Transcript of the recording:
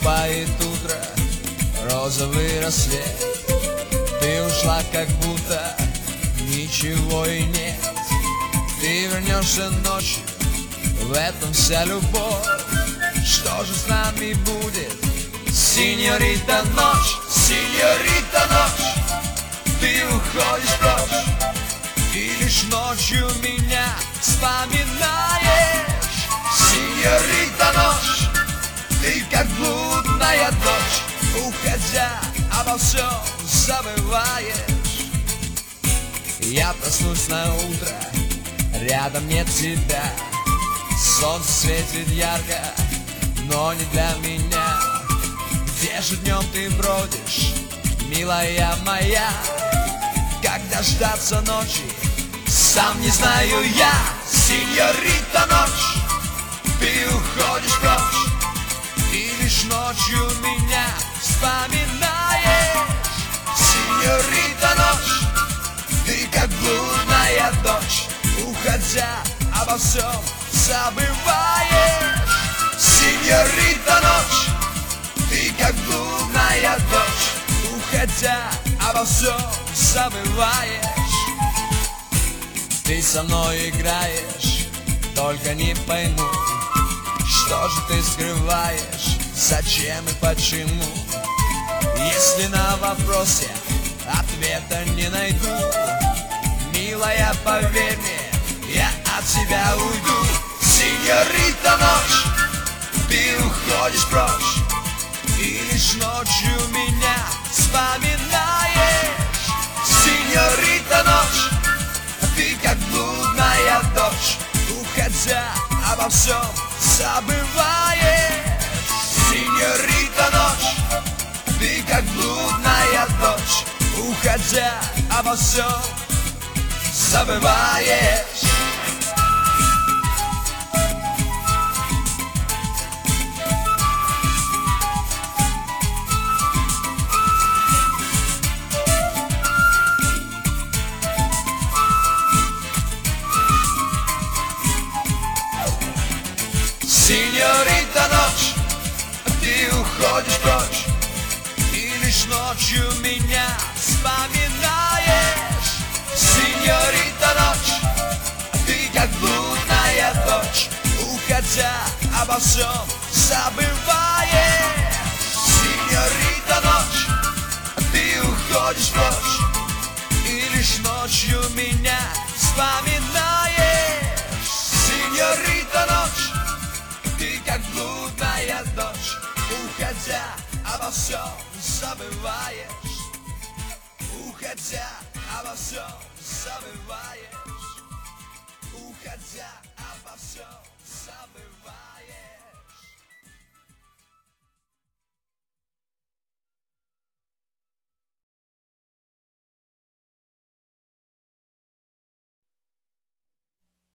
Наступает утро, розовый рассвет. Ты ушла, как будто ничего и нет. Ты вернешься ночью, в этом вся любовь. Что же с нами будет, сеньорита ночь, сеньорита ночь? Ты уходишь прочь, и лишь ночью меня вспоминаешь. Сеньорита ночь, ты как блудная дочь, уходя, обо всем забываешь. Я проснусь на утро, рядом нет тебя. Солнце светит ярко, но не для меня. Где же днем ты бродишь, милая моя? Как дождаться ночи, сам не знаю я. Сеньорита ночь, ты уходишь прочь, и лишь ночью меня вспоминаешь. Сеньорита ночь, ты как блудная дочь, уходя, обо всем забываешь. Сеньорита ночь, ты как блудная дочь, уходя, обо всем забываешь. Ты со мной играешь, только не пойму, что же ты скрываешь, зачем и почему. Если на вопрос я ответа не найду, милая, поверь мне, я от тебя уйду. Сеньорита ночь, ты уходишь прочь, и лишь ночью меня вспоминаешь. Сеньорита ночь, ты как блудная дочь, уходя, обо всем забываешь. Сеньорита ночь, ты как блудная дочь, уходя, обо всем забываешь. Сеньорита ночь, ты уходишь прочь, и лишь ночью меня вспоминаешь. Сеньорита ночь, ты как блудная дочь, уходя, обо всем забываешь. Сеньорита ночь, ты уходишь прочь, и лишь ночью меня вспоминаешь. Сеньорита ночь, ты как блудная дочь, уходя, обо всем забываешь. Уходя, обо всем забываешь. Уходя, обо всем забываешь.